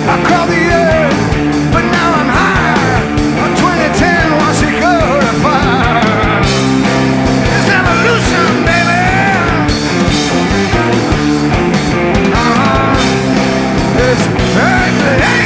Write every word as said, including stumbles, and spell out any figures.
I crawled the earth, but now I'm higher. On twenty ten, watch it go to fire. It's evolution, baby. Uh-huh. It's earth,